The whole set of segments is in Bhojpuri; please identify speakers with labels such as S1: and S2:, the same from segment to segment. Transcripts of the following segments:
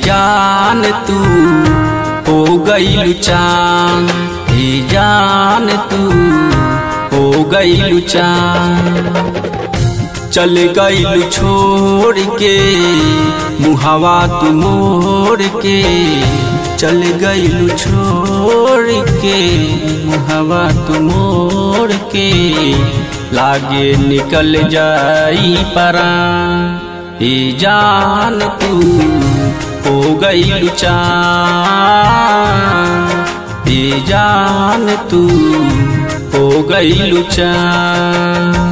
S1: जान तू हो गइलू चांद, ए जान तू हो गइलू चांद। चल गइलू छोड़ के मुहावा तू मोड़ के, चल गइलू छोड़ के मुहावा तू मोड़ के, लागे निकल जाई परान। ए जान तू हो गइलू चांद, ए जान तू हो गइलू चांद।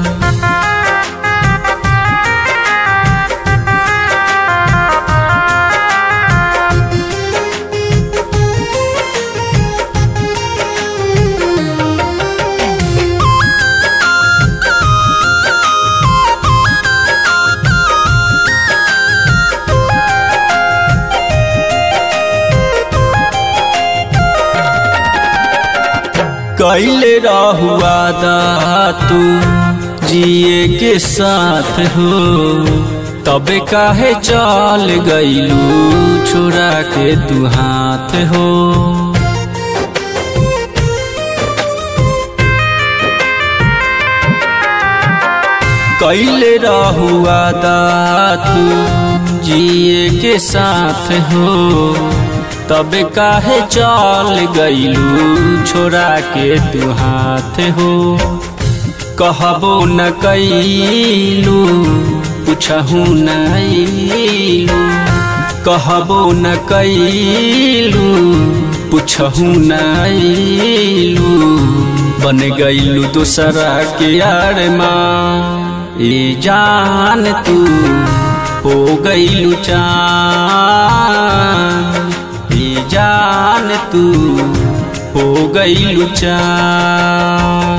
S1: कैले रहुआ दा तू जिए के साथ हो, तबे काहे चल गइलू छोड़ा के तू हाथ हो। कैले रहुआ दा तू जिए के साथ हो, तब काहे चल गइलू छोड़ा के तू हाथ हो। कहबो न कइलू पूछहू न अइलू, कहबो न कइलू पूछहू न अइलू, बन गइलू दूसरा के अरमान। ए जान तू हो गइलू चांद, जान तू हो गइलू चांद।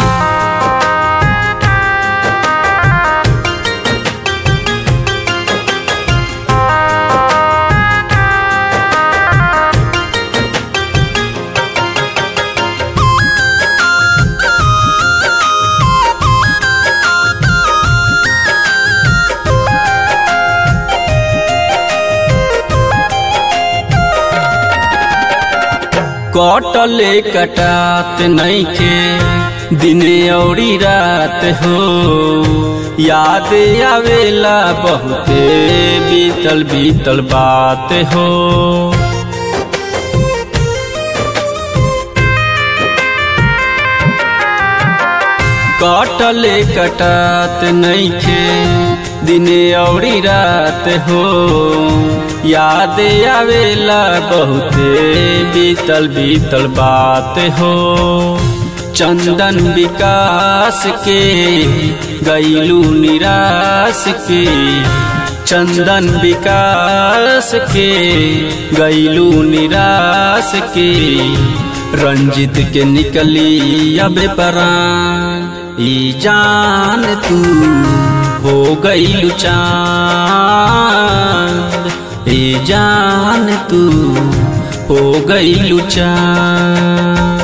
S1: कटले कटात नइखे दिन औरी रात हो, याद आवेला बहुते बीतल बीतल बात हो। कटले कटात नइखे दिन औरी रात हो, याद आवेला बहुते बीतल बीतल बात हो। चंदन विकास के गइलू निराश के, चंदन विकास के गइलू निराश के, रंजित के निकली अब परान। ई जान तू हो गइलू चांद, ए जान तू हो गइलू चांद।